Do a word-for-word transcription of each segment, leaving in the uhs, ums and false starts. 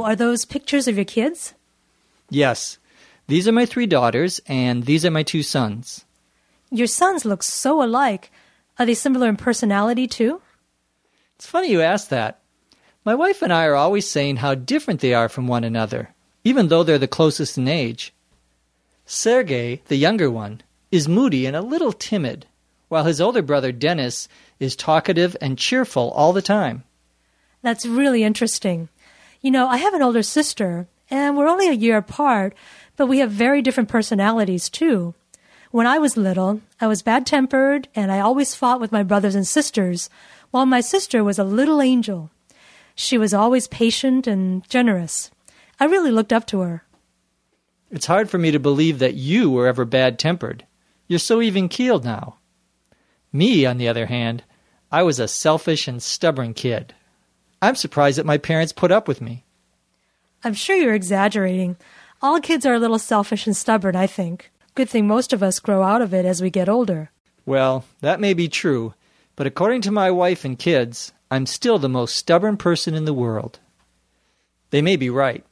are those pictures of your kids? Yes. These are my three daughters, and these are my two sons. Your sons look so alike. Are they similar in personality, too? It's funny you ask that. My wife and I are always saying how different they are from one another, even though they're the closest in age. Sergei, the younger one, is moody and a little timid, while his older brother, Dennis, is talkative and cheerful all the time. That's really interesting. You know, I have an older sister, and we're only a year apart, but we have very different personalities, too. When I was little, I was bad-tempered, and I always fought with my brothers and sisters, while my sister was a little angel. She was always patient and generous. I really looked up to her. It's hard for me to believe that you were ever bad-tempered. You're so even-keeled now. Me, on the other hand, I was a selfish and stubborn kid. I'm surprised that my parents put up with me. I'm sure you're exaggerating. All kids are a little selfish and stubborn, I think. Good thing most of us grow out of it as we get older. Well, that may be true, but according to my wife and kids, I'm still the most stubborn person in the world. They may be right.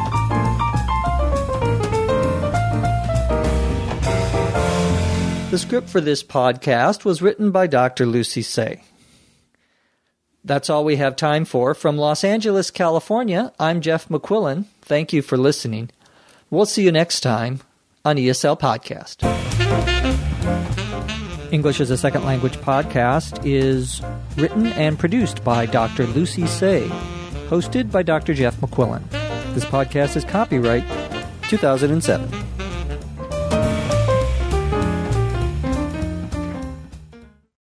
The script for this podcast was written by Doctor Lucy Tse. That's all we have time for. From Los Angeles, California, I'm Jeff McQuillan. Thank you for listening. We'll see you next time on E S L Podcast. English as a Second Language podcast is written and produced by Doctor Lucy Tse, hosted by Doctor Jeff McQuillan. This podcast is copyright two thousand seven.